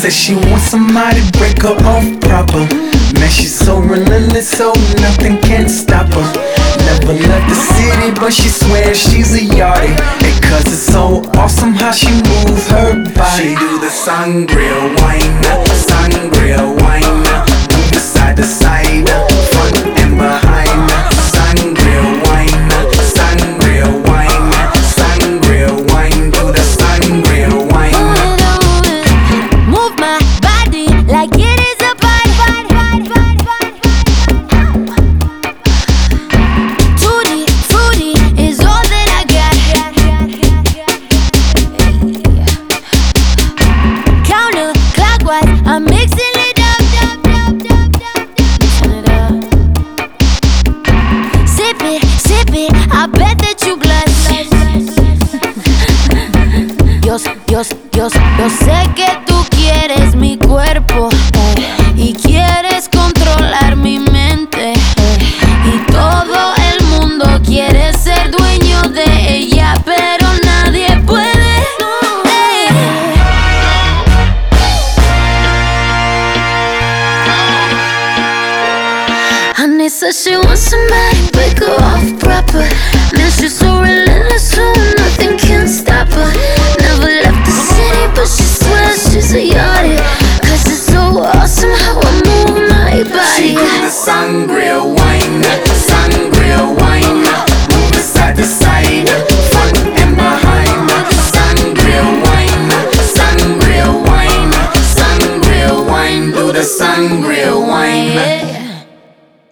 Says she wants somebody to break her off proper. Man, she's so relentless, so nothing can stop her. Never left the city, but she swears she's a yardie. And cause it's so awesome how she moves her body. She do the sangria wine, sangria wine. Move side to side, front and behind. Sangria wine, sangria wine, sangria wine. Do the sangria wine. Move my body like it is a party. Tutti frutti is all that I got. Counterclockwise, I'm mixing it up. Sip it, I bet that you glad. Yo sé que tú quieres mi cuerpo y quieres controlar mi mente, y todo el mundo quiere ser dueño de ella, pero nadie puede. Honey says she wants somebody to break her off proper. Man, she's so relentless, so nothing can stop her. Never left the city, but she swears she's a yardie. Cause it's so awesome how I move my body. She do the sangria wine.